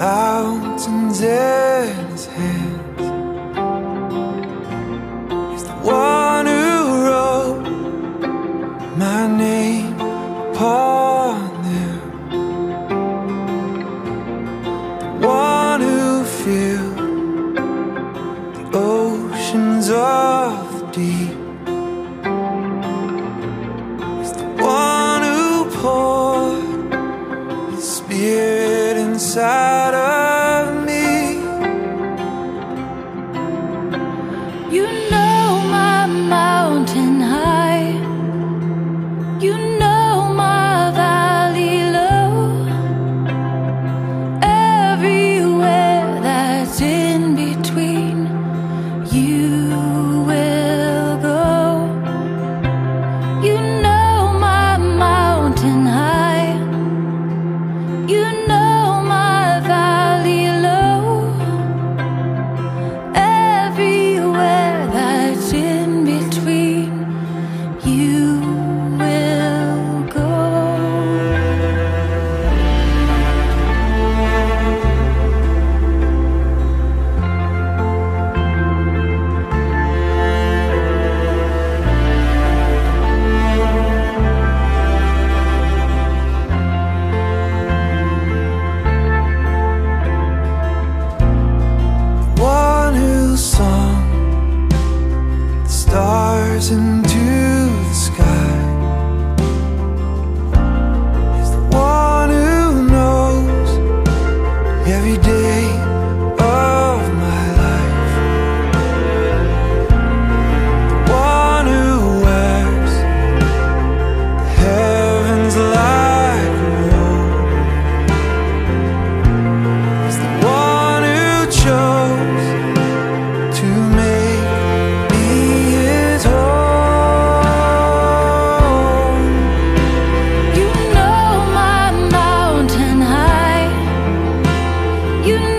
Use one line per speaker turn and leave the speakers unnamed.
mountains in his hands. He's the one who wrote my name upon them, the one who filled the oceans of the deep. He's the one who poured his spirit inside of me.
You know my mountain high, you know my valley low, everywhere that's in between, you will go. You know my mountain high, you know my valley low, everywhere that's in between, you will go.
One who sung the stars into the sky is the one who knows every day of my life, the one who wears the heavens like a robe, is the one who chose to make me his home.
You know my mountain high, you